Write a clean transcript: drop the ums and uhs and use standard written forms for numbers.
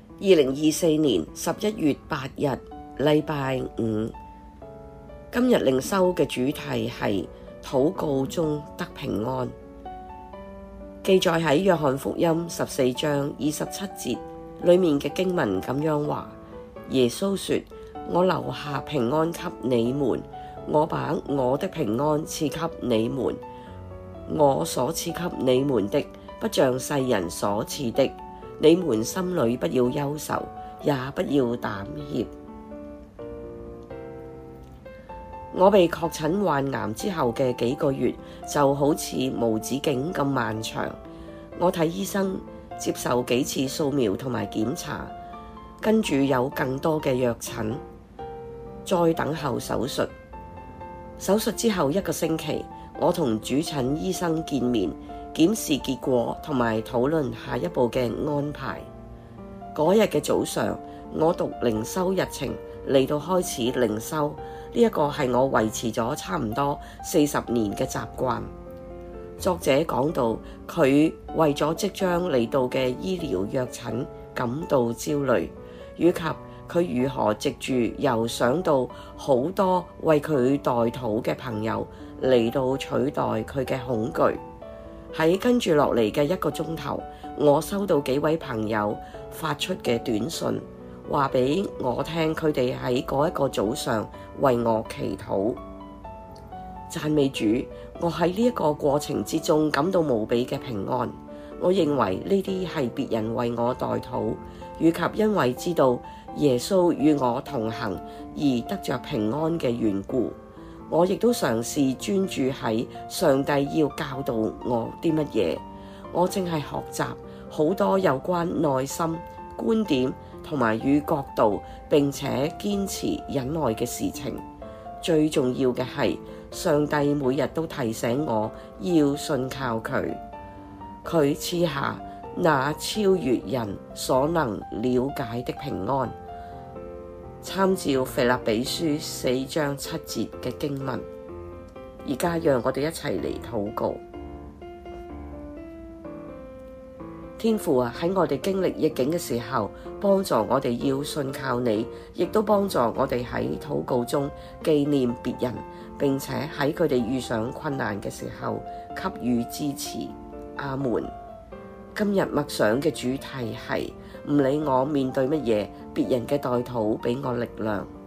2024年11月8日，禮拜五。今日靈修嘅主題係禱告中得平安，記載喺約翰福音14章27節裏面嘅經文咁樣話：耶穌說，我留下平安給你們，我把我的平安賜給你們，我所賜給你們的，不像世人所賜的。你們心裏不要憂愁，也不要膽怯。我被確診患癌之後嘅幾個月就好似無止境咁漫長。我睇醫生，接受幾次掃描同埋檢查，跟住有更多嘅藥診，再等候手術。手術之後1個星期，我同主診醫生見面，檢視結果同埋討論下一步嘅安排。嗰日嘅早上，我讀靈修日程嚟到開始靈修，呢一個係我維持咗差唔多40年嘅習慣。作者講到佢為咗即將嚟到嘅醫療藥診感到焦慮，以及佢如何藉住又想到好多為佢代禱嘅朋友嚟到取代佢嘅恐懼。喺跟住落嚟嘅1個鐘頭，我收到幾位朋友發出嘅短信，話俾我聽佢哋喺嗰一個早上為我祈禱。讚美主，我喺呢一個過程之中感到無比嘅平安。我認為呢啲係別人為我代禱，以及因為知道耶穌與我同行而得着平安嘅緣故。我亦都嘗試專注喺上帝要教導我啲乜嘢。我正係學習好多有關內心、觀點同埋與角度，並且堅持忍耐嘅事情。最重要嘅係，上帝每日都提醒我要信靠佢，佢賜下那超越人所能了解的平安。參照腓立比書4章7節嘅經文。而家讓我哋一齊嚟禱告。天父啊，喺我哋經歷逆境嘅時候，幫助我哋要信靠你，亦都幫助我哋喺禱告中紀念別人，並且喺佢哋遇上困難嘅時候給予支持。阿們。今日默想嘅主題係唔理我面對乜嘢，別人嘅代禱俾我力量。